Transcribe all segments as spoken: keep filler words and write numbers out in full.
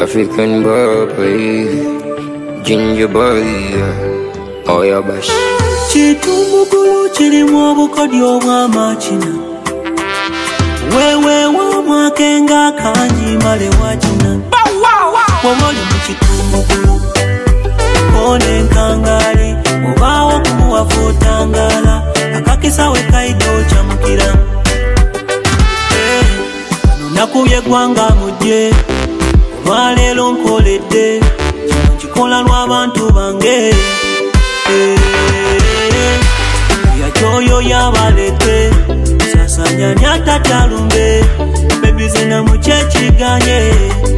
African boy, ginger boy, oh yeah, bash. Chitumbukulu chirimu obukodyo bw'amakina wewe wamwakenga kanji male wachina wamoli mu chitumbukulu kone nkangale obawo kumuwafutangala akakisa we kaido chamukira nakubye gwanga mujje olwaleero nkoledde kino kikola lw'abantu bange yachoyo yabalete sasanya nyatatalumbe bebizina muchechiganye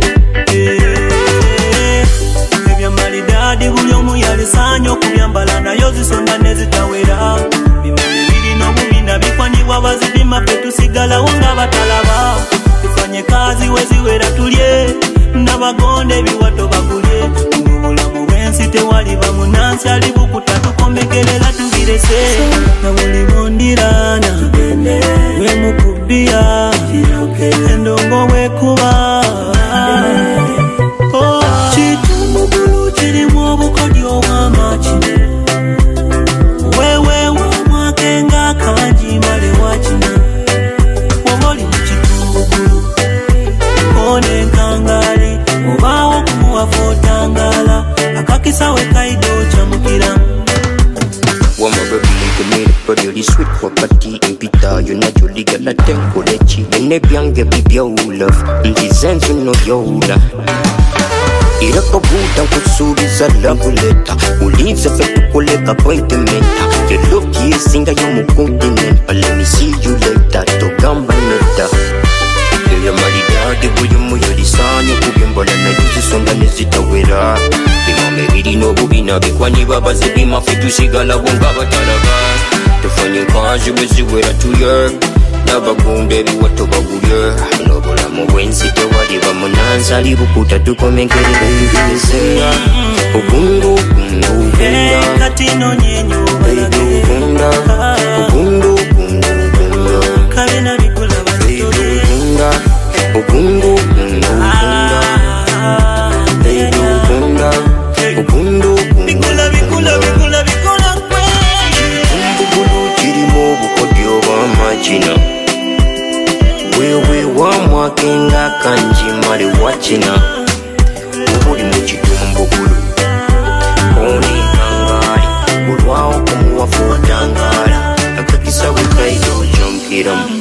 ebyamalidadi buli omu yalisanyo kubyambala nayo zisonda nezitawera bimali biri n'obubina bikwanibwa bazidima ffe tusigalawo nga batalaba tufanye kazi weziwera tulye n'abagonde biwato bagulye mubulamu bw'ensi tewali bamunansi ali bukuta tukombekerera tubirese na buli mundirana we mukubia endongo wekuba chitumbukulu chirimu obukodyo bw'amakina wewe wamwakenga kanji male wachina wamoli mu chitumbukulu kone nkangale obawo kumuwafutangala akakisa we kaido chamukira Wama baby kumiri padioli sweet wapati impita yona joli gala tenkulechi ene byange bibya ulaf ndizenzu no yola irako buda kusubiza lambuleta uliza fetu kuleka appointmenta you look yesinga yomukontinent but let me see you later togamba neta ya malidadi buli muyolisanyo kubyembola nayuzisonga nezitawera bimame biri n'obubina bikwanibwa bazidima ffe tusigalawo nga batalaba tufanye kanji bweziwera tulye n'abagunde ebiwato bagulye n'obulamu bw'ensi tewali bamunansi ali bukuta tukomenkerera ebibizera ogundu ogundu ogunda kati nonyenyo ogunda ogundu ogundu ogunda kalina bikula batitole Ogundu, ogundu, ogundu, ogundu, bikula bikula bikula bikula kwe Chitumbukulu chirimu obukodyo bw'amakina wewe wamwakenga kanji male wachina obuli mu chitumbukulu kone nkangale olwawo kumuwafutangala akakisa we kaido chamukiramu